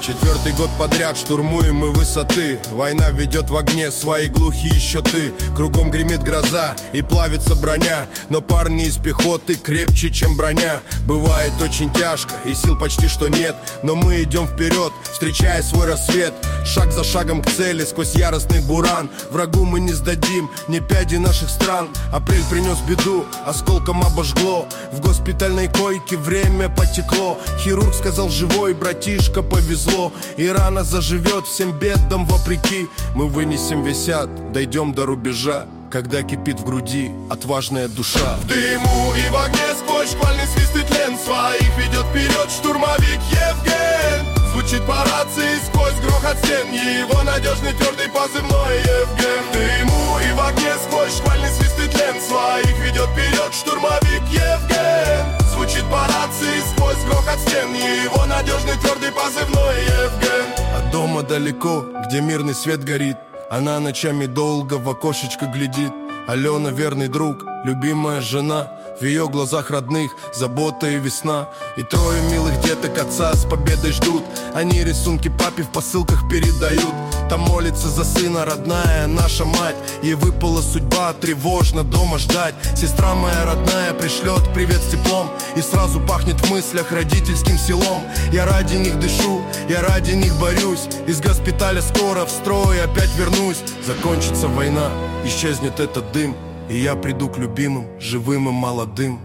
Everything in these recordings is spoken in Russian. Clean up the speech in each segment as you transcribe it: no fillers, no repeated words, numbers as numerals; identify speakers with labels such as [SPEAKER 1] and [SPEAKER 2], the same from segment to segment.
[SPEAKER 1] Четвертый год подряд штурмуем мы высоты. Война ведет в огне свои глухие щиты. Кругом гремит гроза и плавится броня, но парни из пехоты крепче, чем броня. Бывает очень тяжко и сил почти что нет, но мы идем вперед, встречая свой рассвет. Шаг за шагом к цели, сквозь яростный буран. Врагу мы не сдадим ни пяди наших стран. Апрель принес беду, осколком обожгло. В госпитальной койке время потекло. Хирург сказал: живой, братишка, повезло. И рана заживет всем бедам вопреки. Мы вынесем весь ад, дойдем до рубежа, когда кипит в груди отважная душа.
[SPEAKER 2] В дыму и в огне сквозь шквальный свист и тлен своих ведет вперед штурмовик Евген. Звучит по рации сквозь грохот стен его надежный твердый позывной Евген. В дыму и в огне сквозь шквальный свист и тлен своих ведет вперед штурмовик Евген. Звучит по рации сквозь грохот стен его надежный твердый позывной Евген.
[SPEAKER 1] От дома далеко, где мирный свет горит, она ночами долго в окошечко глядит. Алена, верный друг, любимая жена. В ее глазах родных забота и весна. И трое милых деток отца с победой ждут. Они рисунки папе в посылках передают. Там молится за сына родная наша мать. Ей выпала судьба тревожно дома ждать. Сестра моя родная пришлет привет с теплом, и сразу пахнет в мыслях родительским селом. Я ради них дышу, я ради них борюсь. Из госпиталя скоро в строй опять вернусь. Закончится война, исчезнет этот дым, и я приду к любимым, живым и молодым.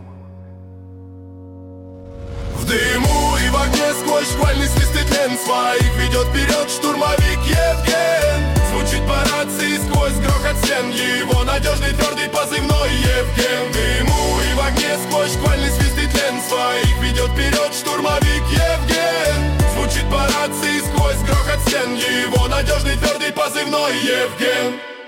[SPEAKER 2] В дыму и в огне сквозь шквальный свист и тлен своих ведет вперед штурмовик Евген. Звучит по рации сквозь грохот стен его надежный твердый позывной Евген. В дыму и в огне сквозь шквальный свист и тлен своих ведет вперед штурмовик Евген. Звучит по рации сквозь грохот стен его надежный твердый позывной Евген.